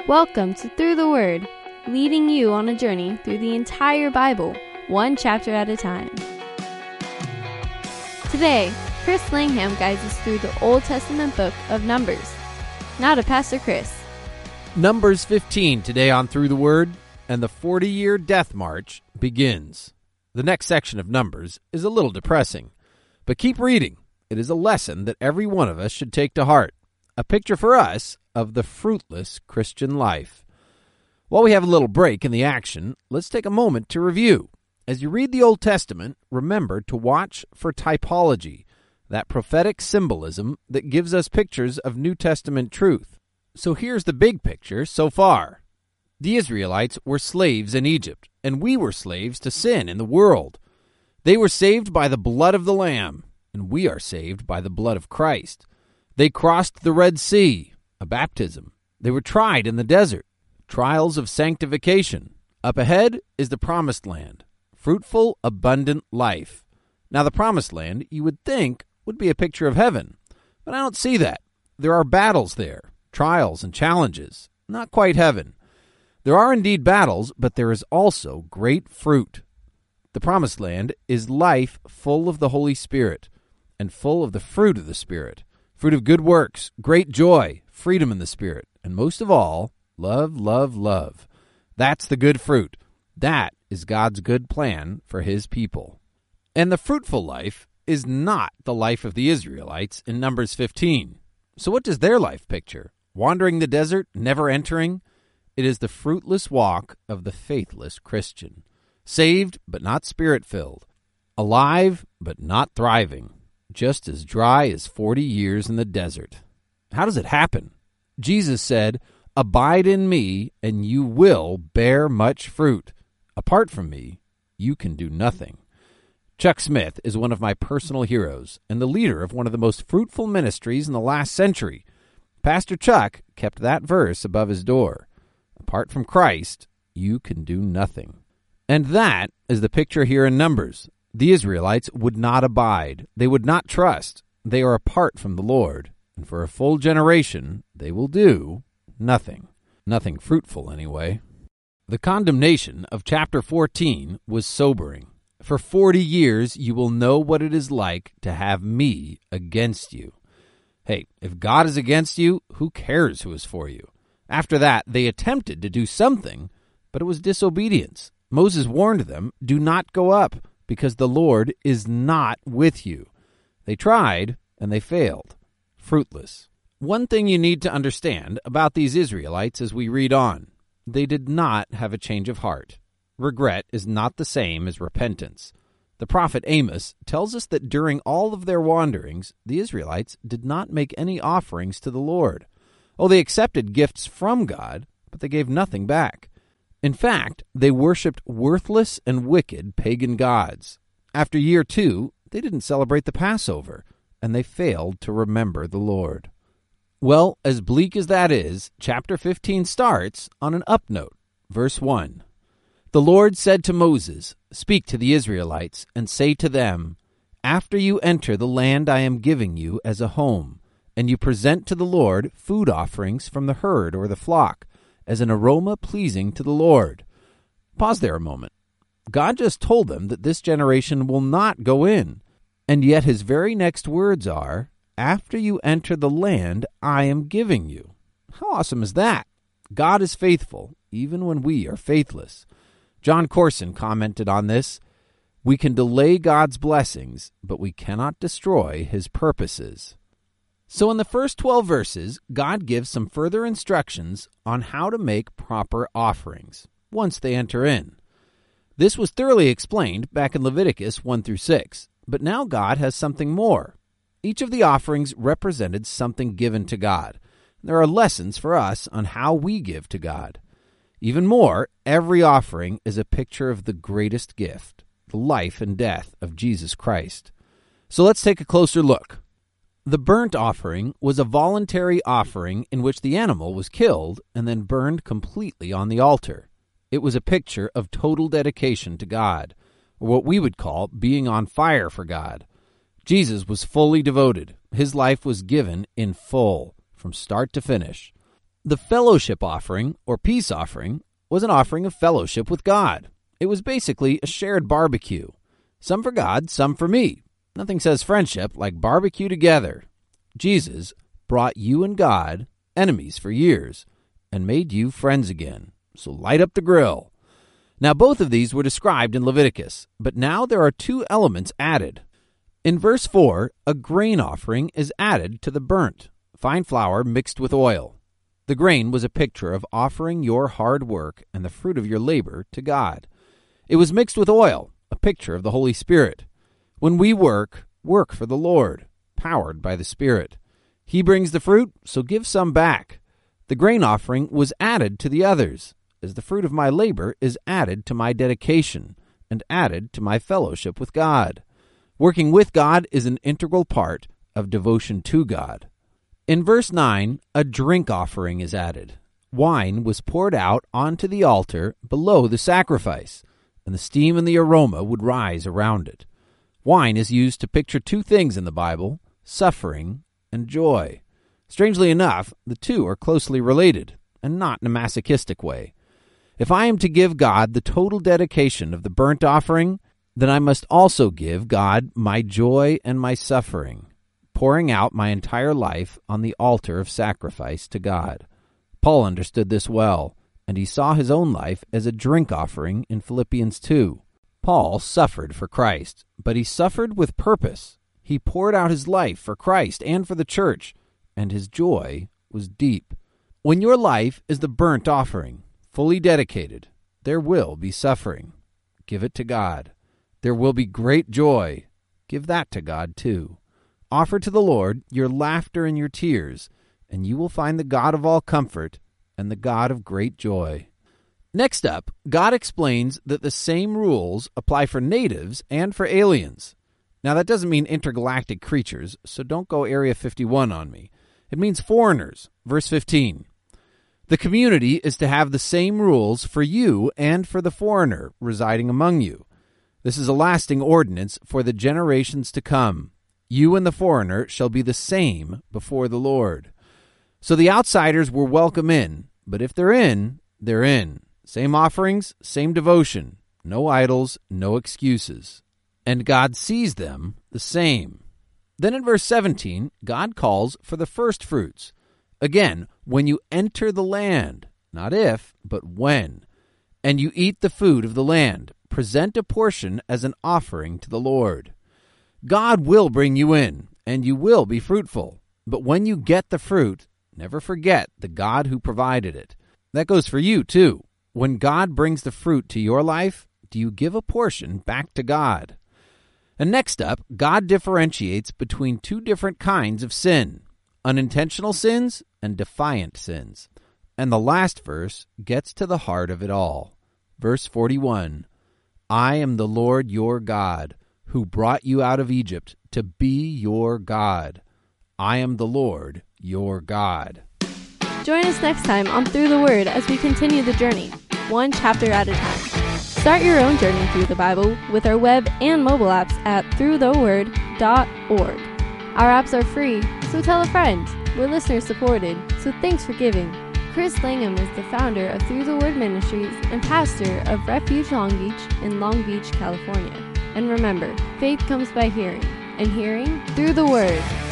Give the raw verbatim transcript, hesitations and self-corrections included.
Welcome to Through the Word, leading you on a journey through the entire Bible, one chapter at a time. Today, Chris Langham guides us through the Old Testament book of Numbers. Now to Pastor Chris. Numbers fifteen today on Through the Word, and the forty-year death march begins. The next section of Numbers is a little depressing, but keep reading. It is a lesson that every one of us should take to heart, a picture for us of the fruitless Christian life. While we have a little break in the action, let's take a moment to review. As you read the Old Testament, remember to watch for typology, that prophetic symbolism that gives us pictures of New Testament truth. So here's the big picture so far. The Israelites were slaves in Egypt, and we were slaves to sin in the world. They were saved by the blood of the Lamb, and we are saved by the blood of Christ. They crossed the Red Sea, a baptism. They were tried in the desert, trials of sanctification. Up ahead is the Promised Land, fruitful, abundant life. Now, the Promised Land, you would think, would be a picture of heaven, but I don't see that. There are battles there, trials and challenges, not quite heaven. There are indeed battles, but there is also great fruit. The Promised Land is life full of the Holy Spirit and full of the fruit of the Spirit, fruit of good works, great joy, freedom in the Spirit, and most of all, love, love, love. That's the good fruit. That is God's good plan for His people. And the fruitful life is not the life of the Israelites in Numbers fifteen. So what does their life picture? Wandering the desert, never entering? It is the fruitless walk of the faithless Christian. Saved, but not Spirit-filled. Alive, but not thriving. Just as dry as forty years in the desert. How does it happen? Jesus said, "Abide in me, and you will bear much fruit. Apart from me, you can do nothing." Chuck Smith is one of my personal heroes and the leader of one of the most fruitful ministries in the last century. Pastor Chuck kept that verse above his door. Apart from Christ, you can do nothing. And that is the picture here in Numbers. The Israelites would not abide. They would not trust. They are apart from the Lord. And for a full generation, they will do nothing. Nothing fruitful, anyway. The condemnation of chapter fourteen was sobering. For forty years, you will know what it is like to have me against you. Hey, if God is against you, who cares who is for you? After that, they attempted to do something, but it was disobedience. Moses warned them, do not go up, because the Lord is not with you. They tried, and they failed. Fruitless. One thing you need to understand about these Israelites as we read on, they did not have a change of heart. Regret is not the same as repentance. The prophet Amos tells us that during all of their wanderings, the Israelites did not make any offerings to the Lord. Oh, they accepted gifts from God, but they gave nothing back. In fact, they worshipped worthless and wicked pagan gods. After year two, they didn't celebrate the Passover, and they failed to remember the Lord. Well, as bleak as that is, chapter fifteen starts on an up note. Verse one. The Lord said to Moses, "Speak to the Israelites, and say to them, after you enter the land I am giving you as a home, and you present to the Lord food offerings from the herd or the flock, as an aroma pleasing to the Lord." Pause there a moment. God just told them that this generation will not go in, and yet his very next words are, after you enter the land I am giving you. How awesome is that? God is faithful, even when we are faithless. John Corson commented on this, "We can delay God's blessings, but we cannot destroy his purposes." So in the first twelve verses, God gives some further instructions on how to make proper offerings once they enter in. This was thoroughly explained back in Leviticus one through six, but now God has something more. Each of the offerings represented something given to God. There are lessons for us on how we give to God. Even more, every offering is a picture of the greatest gift, the life and death of Jesus Christ. So let's take a closer look. The burnt offering was a voluntary offering in which the animal was killed and then burned completely on the altar. It was a picture of total dedication to God, or what we would call being on fire for God. Jesus was fully devoted. His life was given in full, from start to finish. The fellowship offering, or peace offering, was an offering of fellowship with God. It was basically a shared barbecue. Some for God, some for me. Nothing says friendship like barbecue together. Jesus brought you and God, enemies for years, and made you friends again. So light up the grill. Now both of these were described in Leviticus, but now there are two elements added. In verse four, a grain offering is added to the burnt, fine flour mixed with oil. The grain was a picture of offering your hard work and the fruit of your labor to God. It was mixed with oil, a picture of the Holy Spirit. When we work, work for the Lord, powered by the Spirit. He brings the fruit, so give some back. The grain offering was added to the others, as the fruit of my labor is added to my dedication and added to my fellowship with God. Working with God is an integral part of devotion to God. In verse nine, a drink offering is added. Wine was poured out onto the altar below the sacrifice, and the steam and the aroma would rise around it. Wine is used to picture two things in the Bible, suffering and joy. Strangely enough, the two are closely related, and not in a masochistic way. If I am to give God the total dedication of the burnt offering, then I must also give God my joy and my suffering, pouring out my entire life on the altar of sacrifice to God. Paul understood this well, and he saw his own life as a drink offering in Philippians two. Paul suffered for Christ, but he suffered with purpose. He poured out his life for Christ and for the church, and his joy was deep. When your life is the burnt offering, fully dedicated, there will be suffering. Give it to God. There will be great joy. Give that to God too. Offer to the Lord your laughter and your tears, and you will find the God of all comfort and the God of great joy. Next up, God explains that the same rules apply for natives and for aliens. Now, that doesn't mean intergalactic creatures, so don't go Area fifty-one on me. It means foreigners. Verse fifteen. The community is to have the same rules for you and for the foreigner residing among you. This is a lasting ordinance for the generations to come. You and the foreigner shall be the same before the Lord. So the outsiders were welcome in, but if they're in, they're in. Same offerings, same devotion. No idols, no excuses. And God sees them the same. Then in verse seventeen, God calls for the first fruits. Again, when you enter the land, not if, but when, and you eat the food of the land, present a portion as an offering to the Lord. God will bring you in, and you will be fruitful. But when you get the fruit, never forget the God who provided it. That goes for you, too. When God brings the fruit to your life, do you give a portion back to God? And next up, God differentiates between two different kinds of sin, unintentional sins and defiant sins. And the last verse gets to the heart of it all. Verse forty-one, I am the Lord your God, who brought you out of Egypt to be your God. I am the Lord your God. Join us next time on Through the Word as we continue the journey, one chapter at a time. Start your own journey through the Bible with our web and mobile apps at through the word dot org. Our apps are free, so tell a friend. We're listener supported, so thanks for giving. Chris Langham is the founder of Through the Word Ministries and pastor of Refuge Long Beach in Long Beach, California. And remember, faith comes by hearing, and hearing through the Word.